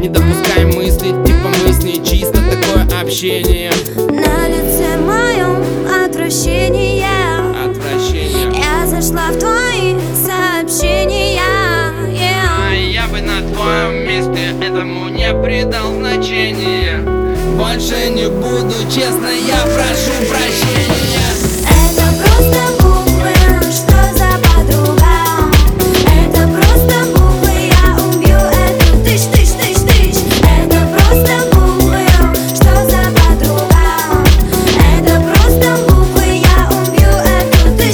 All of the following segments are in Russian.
Не допускай мысли, типа мы с ней чисто такое общение. На лице моем отвращение. Я зашла в твои сообщения. Я бы на твоем месте этому не придал значения. Больше не буду, честно, я прошу прощения. Это просто буквы, что за подруга? Это просто буквы, я убью эту тыщ. Это просто буквы, что за подруга? Это просто буквы, я убью эту тыщ.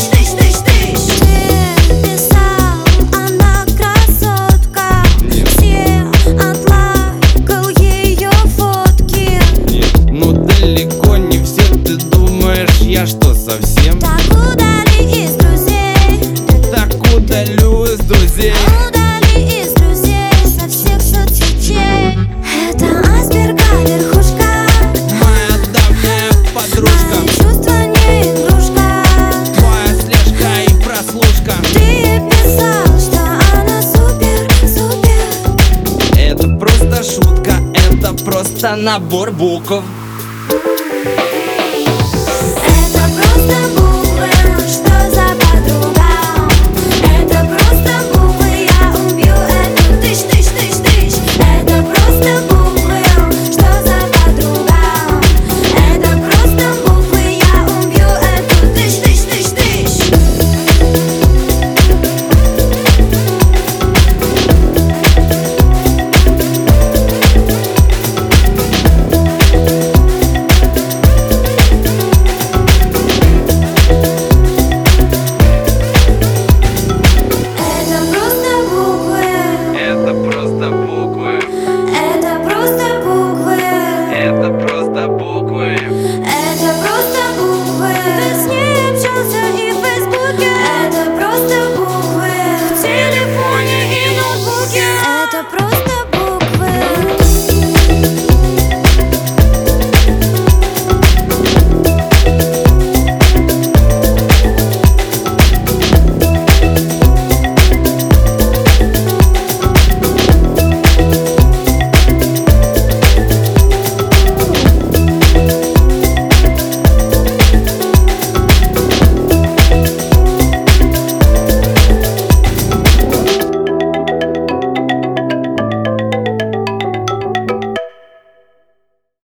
Ты писал, она красотка. Все отлайкал ее фотки. Ну далеко не все, ты думаешь, я что, совсем? Так удали из друзей. Так удалю из друзей. Удали из друзей со всех соцсетей. Это айсберга верхушка. Моя давняя подружка, Мои чувства не игрушка. твоя слежка и прослушка. Ты писал, что она супер. Это просто шутка, это просто набор букв.